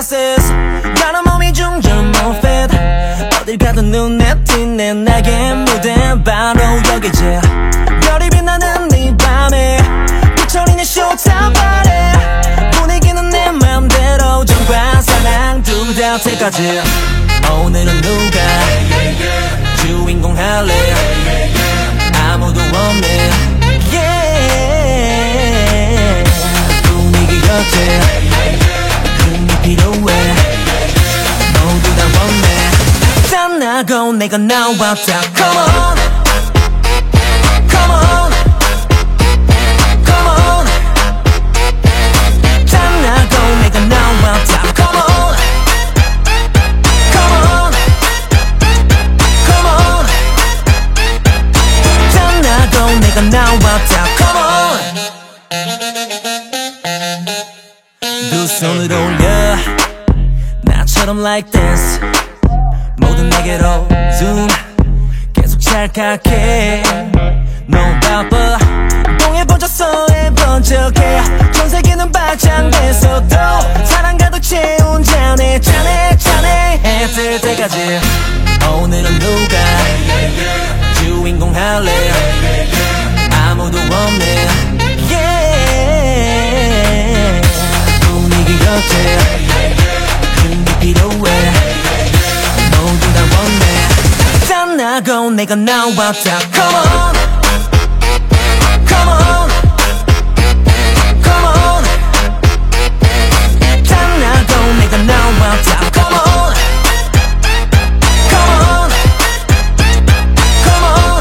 glasses 나는 몸이 중저는 more fit 어딜 가도 눈에 띄네 나의 무대 바로 여기지 별이 빛나는 이 밤에 삐처리는 showtime party 분위기는 내 맘대로 정반 사랑 둘 다 때까지 오늘은 누가 주인공 할래 아무도 없네 yeah. 분위기 어때 힘이 필요해 모두 다 원해 땀나고 내가 나왔다 Come on Come on Come on 땀나고 내가 나왔다 Come on Come on Come on 땀나고 내가 나왔다 Come on 두 손을 올려 나처럼 like this 모든 내게로 zoom 계속 찰칵해 넌 바빠 똥에 번져서에 번쩍해 전 세계는 박장됐어도 사랑 가득 채운 잔에 잔에 잔에 해 뜰 때까지 오늘은 누가 주인공 할래 아무도 없네 yeah. 분위기 어때 힘이 필요해 모두 다 원해 땀나고 내가 나왔다 Come on Come on Come on 땀나고 내가 나왔다 Come on Come on Come on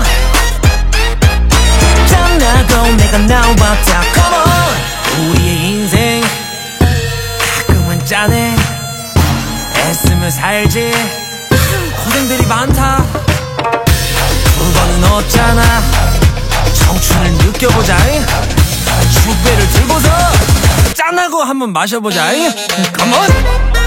땀나고 내가 나왔다 Come on 우리의 인생 가끔은 짠해 애쓰며 살지 고생들이 많다 두 번은 없잖아 청춘을 느껴보자 축배를 들고서 짠하고 한번 마셔보자 Come on